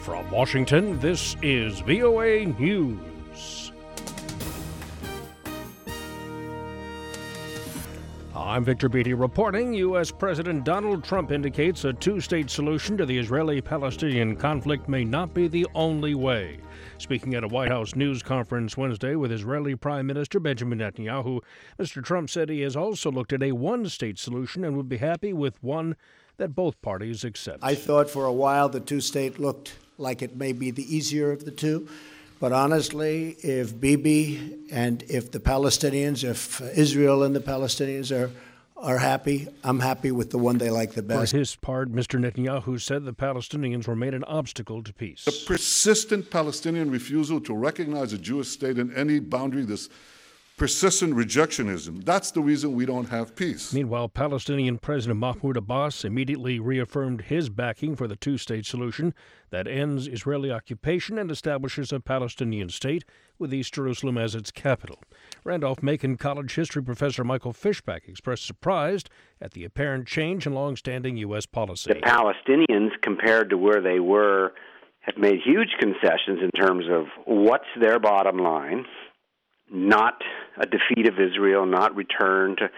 From Washington, this is VOA News. I'm Victor Beatty reporting. U.S. President Donald Trump indicates a two-state solution to the Israeli-Palestinian conflict may not be the only way. Speaking at a White House news conference Wednesday with Israeli Prime Minister Benjamin Netanyahu, Mr. Trump said he has also looked at a one-state solution and would be happy with one that both parties accept. I thought for a while the two-state looked like it may be the easier of the two. But honestly, if Bibi and if the Palestinians, if Israel and the Palestinians are happy, I'm happy with the one they like the best. For his part, Mr. Netanyahu said the Palestinians remain an obstacle to peace. The persistent Palestinian refusal to recognize a Jewish state in any boundary, this persistent rejectionism, that's the reason we don't have peace. Meanwhile, Palestinian President Mahmoud Abbas immediately reaffirmed his backing for the two-state solution that ends Israeli occupation and establishes a Palestinian state with East Jerusalem as its capital. Randolph-Macon College history professor Michael Fishback expressed surprise at the apparent change in long-standing U.S. policy. The Palestinians, compared to where they were, have made huge concessions in terms of what's their bottom line. Not a defeat of Israel, not return to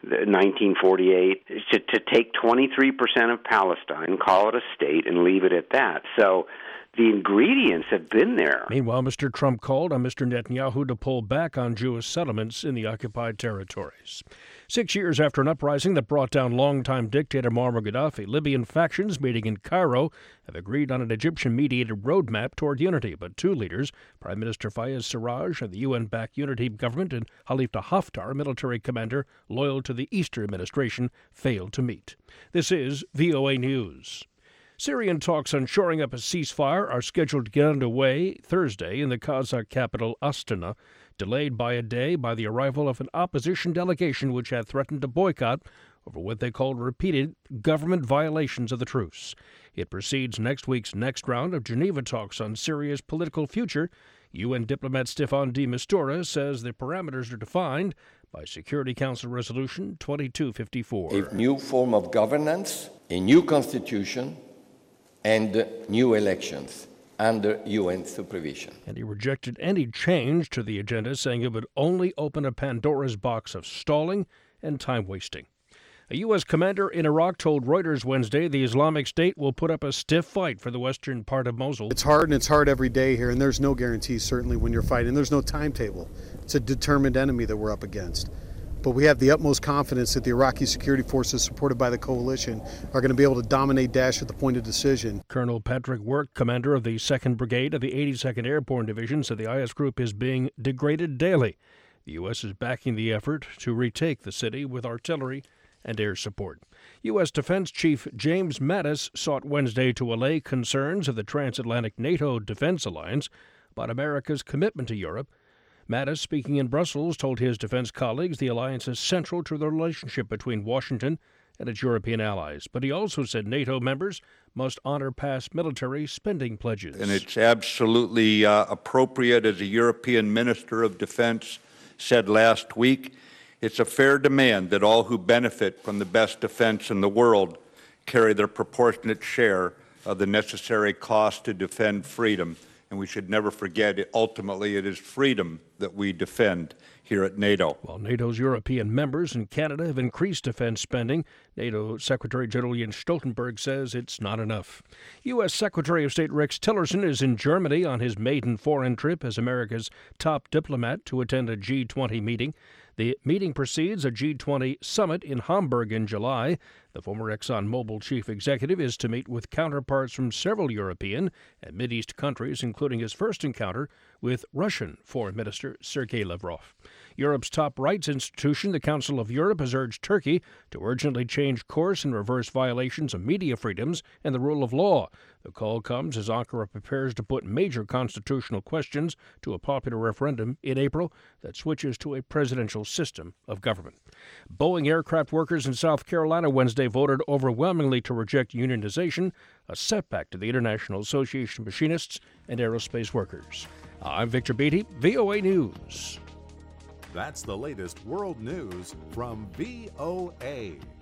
1948, to take 23% of Palestine, call it a state, and leave it at that. So the ingredients have been there. Meanwhile, Mr. Trump called on Mr. Netanyahu to pull back on Jewish settlements in the occupied territories. 6 years after an uprising that brought down longtime dictator Muammar Gaddafi, Libyan factions meeting in Cairo have agreed on an Egyptian-mediated roadmap toward unity. But two leaders, Prime Minister Fayez Sarraj of the UN-backed unity government and Khalifa Haftar, a military commander loyal to the Eastern administration, failed to meet. This is VOA News. Syrian talks on shoring up a ceasefire are scheduled to get underway Thursday in the Kazakh capital Astana, delayed by a day by the arrival of an opposition delegation which had threatened to boycott over what they called repeated government violations of the truce. It precedes next week's next round of Geneva talks on Syria's political future. UN diplomat Staffan de Mistura says the parameters are defined by Security Council Resolution 2254. A new form of governance, a new constitution, and new elections under UN supervision. And he rejected any change to the agenda, saying it would only open a Pandora's box of stalling and time wasting. A U.S. commander in Iraq told Reuters Wednesday the Islamic State will put up a stiff fight for the western part of Mosul. It's hard, and it's hard every day here, and there's no guarantees, certainly, when you're fighting. There's no timetable. It's a determined enemy that we're up against. But we have the utmost confidence that the Iraqi security forces, supported by the coalition, are going to be able to dominate Daesh at the point of decision. Colonel Patrick Work, commander of the 2nd Brigade of the 82nd Airborne Division, said the IS group is being degraded daily. The U.S. is backing the effort to retake the city with artillery and air support. U.S. Defense Chief James Mattis sought Wednesday to allay concerns of the transatlantic NATO defense alliance about America's commitment to Europe. Mattis, speaking in Brussels, told his defense colleagues the alliance is central to the relationship between Washington and its European allies. But he also said NATO members must honor past military spending pledges. And it's absolutely appropriate, as a European Minister of Defense said last week, it's a fair demand that all who benefit from the best defense in the world carry their proportionate share of the necessary cost to defend freedom. And we should never forget, ultimately, it is freedom that we defend here at NATO. While NATO's European members and Canada have increased defense spending, NATO Secretary General Jens Stoltenberg says it's not enough. U.S. Secretary of State Rex Tillerson is in Germany on his maiden foreign trip as America's top diplomat to attend a G20 meeting. The meeting precedes a G20 summit in Hamburg in July. The former ExxonMobil chief executive is to meet with counterparts from several European and Mideast countries, including his first encounter with Russian Foreign Minister Sergei Lavrov. Europe's top rights institution, the Council of Europe, has urged Turkey to urgently change course and reverse violations of media freedoms and the rule of law. The call comes as Ankara prepares to put major constitutional questions to a popular referendum in April that switches to a presidential system of government. Boeing aircraft workers in South Carolina Wednesday voted overwhelmingly to reject unionization, a setback to the International Association of Machinists and Aerospace Workers. I'm Victor Beatty, VOA News. That's the latest world news from VOA.